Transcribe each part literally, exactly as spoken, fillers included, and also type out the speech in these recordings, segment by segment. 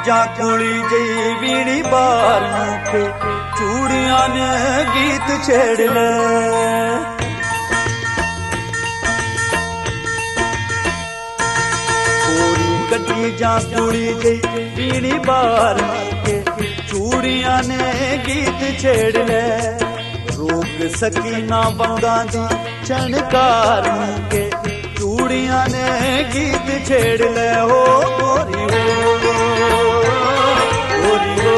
जा कुड़ी जई बीड़ी बार के चूड़ियां ने गीत छेड़ ले कटी जा कुड़ी जई बीड़ी बार के चूड़ियां ने गीत छेड़ ले रोक सकी ना बंगा दी चनकार के चूड़ियां ने गीत छेड़ ले हो गोरी हो गोरी हो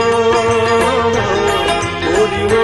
गोरी हो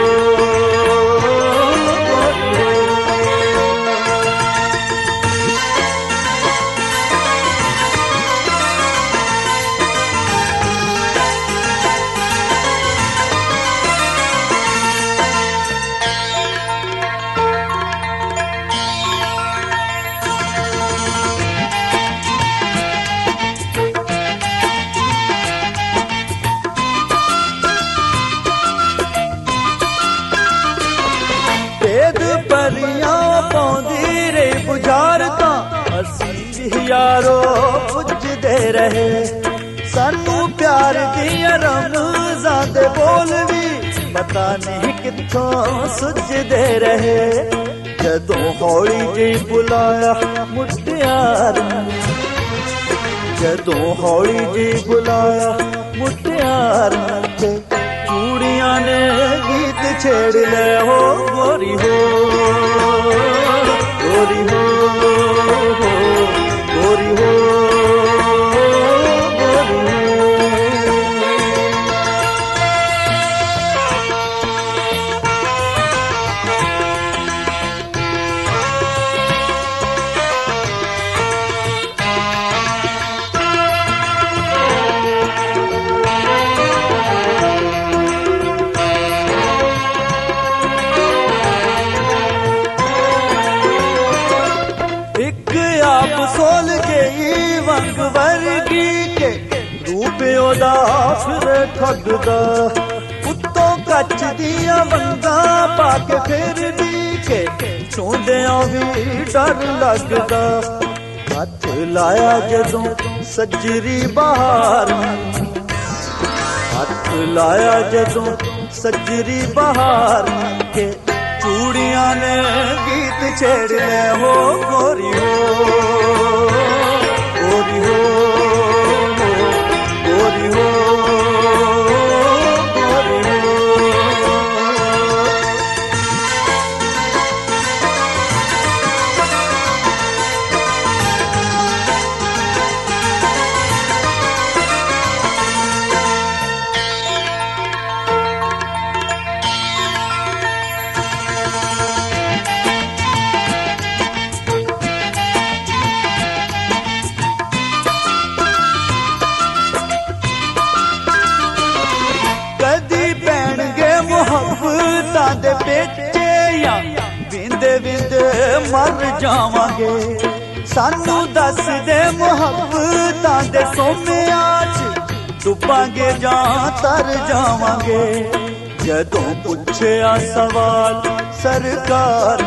यारो पुजदे रहे सानू प्यार दिया रमज़ान दे बोल भी पता नहीं कित्थों सुझदे रहे जदों हौली जी बुलाया मुटियार जदों हौली जी बुलाया मुटियार के चूड़ियां ने गीत छेड़ ले हो गोरी हो गोरी हो गोरी हो सोल गई वंग वर्गी के रूप ओदा फिर ठगदा उत्तों कच दिया वंगा पाके फिर दी के सोंदियां भी डर लगदा हथ लाया जदों सजरी बहार हथ लाया जदों सजरी बहार के चूड़ियां ने गीत छेड़ ले हो गोरी हो गोरी हो गोरी हो गोरी हो दे बेटे या बिंदे बिंदे मर जावांगे सानू दस दे मुहब्बतां दे सोमिया च डुबांगे जां तर जावांगे जदों पुछया सवाल सरकार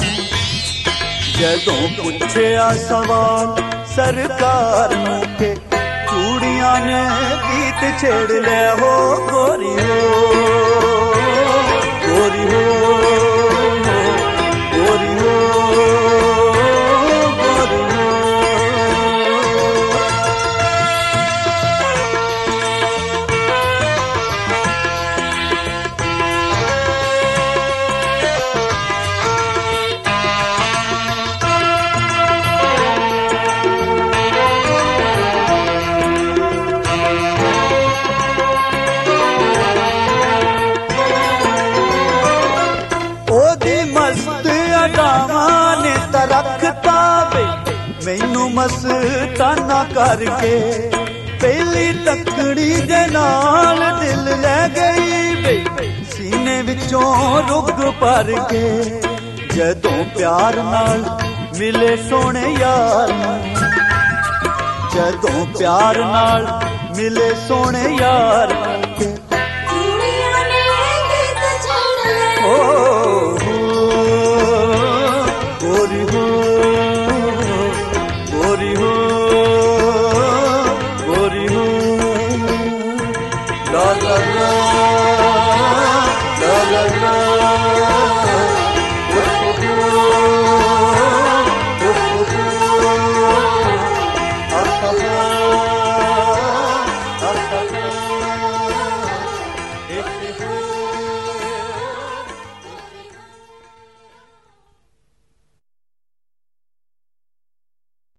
जदों पुछया सवाल सरकार के चूड़ियां ने गीत छेड़ ले हो गोरी हो गोरी हो गोरी हो गोरी हो रखता वे मैनू मस्ताना करके पहली तकड़ी दे नाल दिल ले गई वे सीने विचों रुग भर के जदों प्यार नाल मिले सोने यार जदों प्यार नाल मिले सोने यार के ओ